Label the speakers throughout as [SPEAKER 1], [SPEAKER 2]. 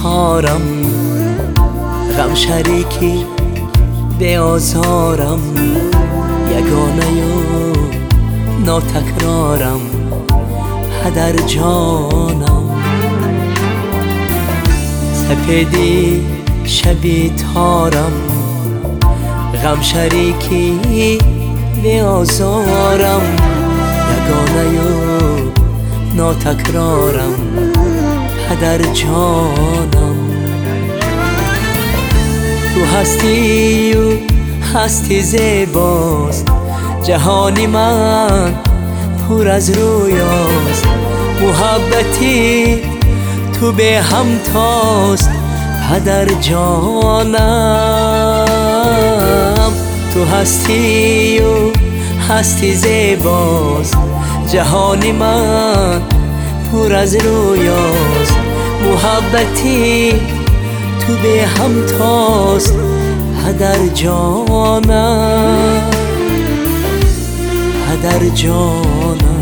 [SPEAKER 1] تارم، غم شریکی به آزارم، یگانه و ناتکرارم، هدر جانم. سپیدی شبی تارم، غم شریکی به آزارم، یگانه و ناتکرارم، هدر جانم. تو هستی و هستی زیباست، جهانی من پر از رویاست، محبتی تو به همتاست، هدر جانم. تو هستی و هستی زیباست، جهانی من پر از رویاست، محبتی تو به همتاست، هدر جانم، هدر جانم.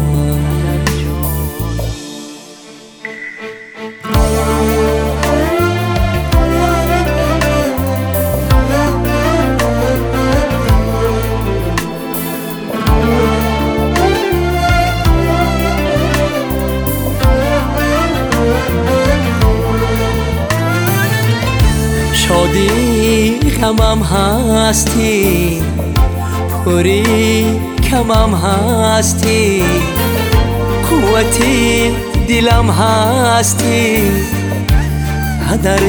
[SPEAKER 1] شادی غمم هستی، پری کمم هستی، قوتی دلم هستی، هدر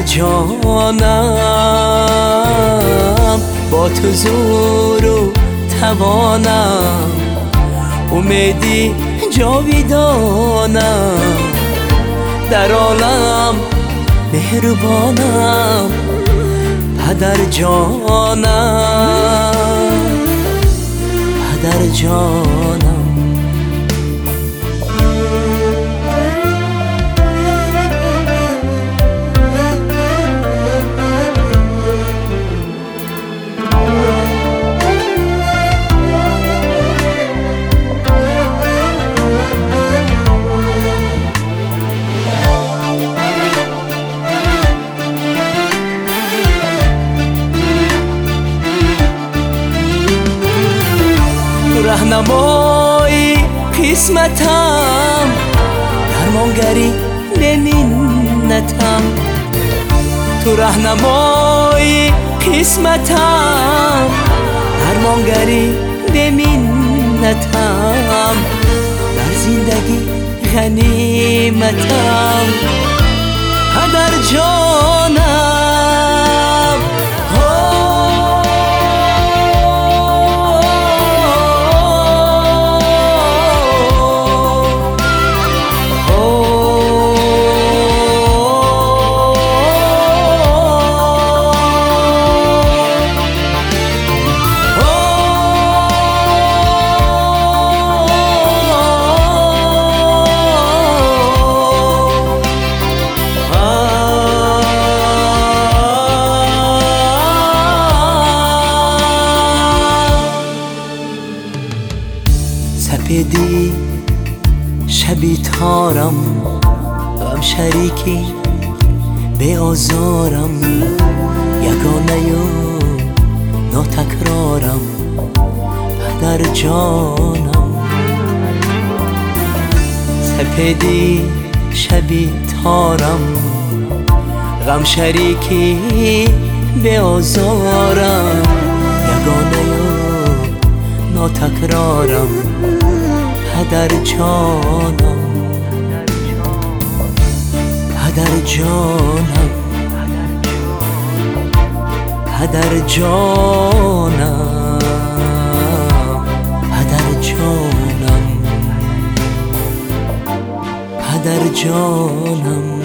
[SPEAKER 1] جانم. با تو زور و توانم، امیدی جاویدانم، در عالم مهربانم، هدر جانم، هدر جانم. رهنمای قسمتم، درمانگری به منتم، تو رهنمای قسمتم، درمانگری به منتم، در زندگی غنیمتم، هدر جانم. سپیدی شبی تارم، غم شریکی به آزارم، یگانه و ناتکرارم، هدر جانم. سپیدی شبی تارم، غم شریکی به آزارم، یگانه و ناتکرارم، هدر جانم، هدر جانم، هدر جانم، هدر جانم، هدر جانم.